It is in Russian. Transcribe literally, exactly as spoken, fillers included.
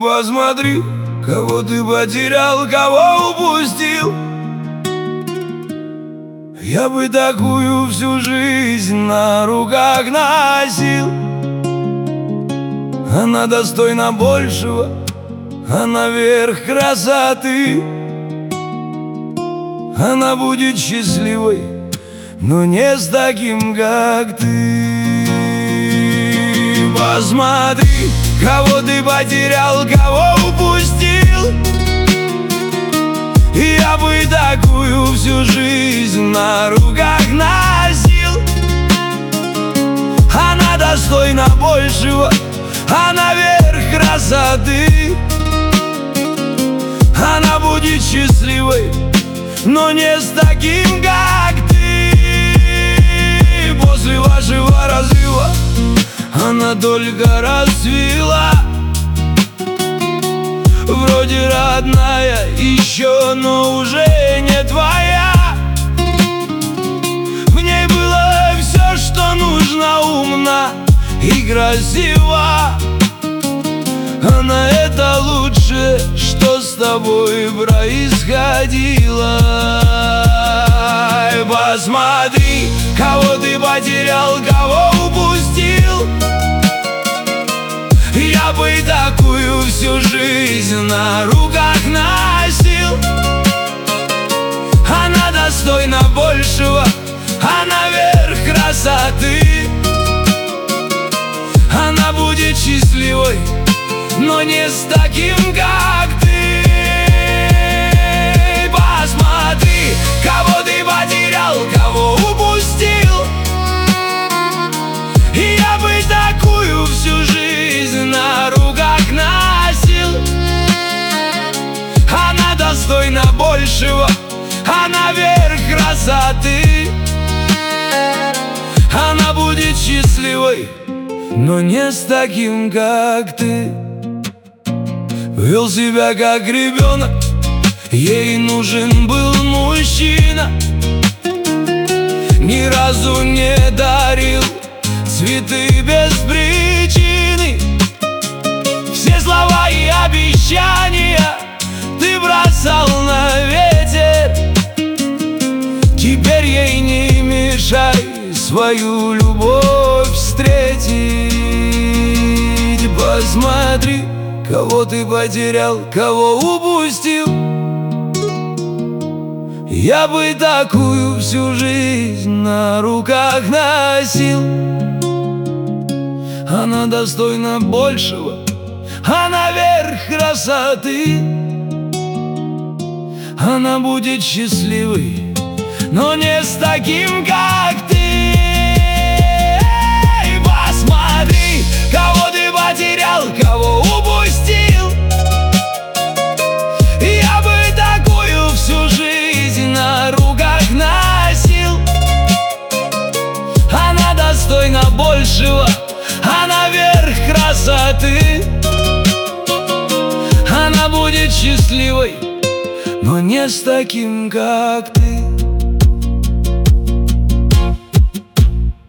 Посмотри, кого ты потерял, кого упустил. Я бы такую всю жизнь на руках носил. Она достойна большего, она верх красоты. Она будет счастливой, но не с таким, как ты. Посмотри, кого ты потерял, кого упустил. Я бы такую всю жизнь на руках носил. Она достойна большего, она верх красоты. Она будет счастливой, но не с таким, как ты. После вашего разрыва она только расцвела. Вроде родная еще, но уже не твоя. В ней было все, что нужно, умна и красива. Она — это лучшее, что с тобой происходило. Посмотри, кого ты потерял, кого упустил. Я бы такую всю жизнь на руках носил. Она достойна большего, она верх красоты. Она будет счастливой, но не с таким, как ты. Посмотри, кого ты потерял, кого упустил. Я бы такую всю жизнь на руках носил. Она достойна большего, она верх красоты. Она будет счастливой, но не с таким, как ты. Вел себя как ребенок, ей нужен был мужчина. Ни разу не дарил цветы без причины. Все слова и обещания ты бросал на ветер. Теперь ей не мешай свою любовь встретить. Посмотри, кого ты потерял, кого упустил. Я бы такую всю жизнь на руках носил. Она достойна большего, она верх красоты. Она будет счастливой, но не с таким, как ты. Посмотри, кого ты потерял, кого упустил. Я бы такую всю жизнь на руках носил. Она достойна большего, она верх красоты. Она будет счастливой, но не с таким, как ты.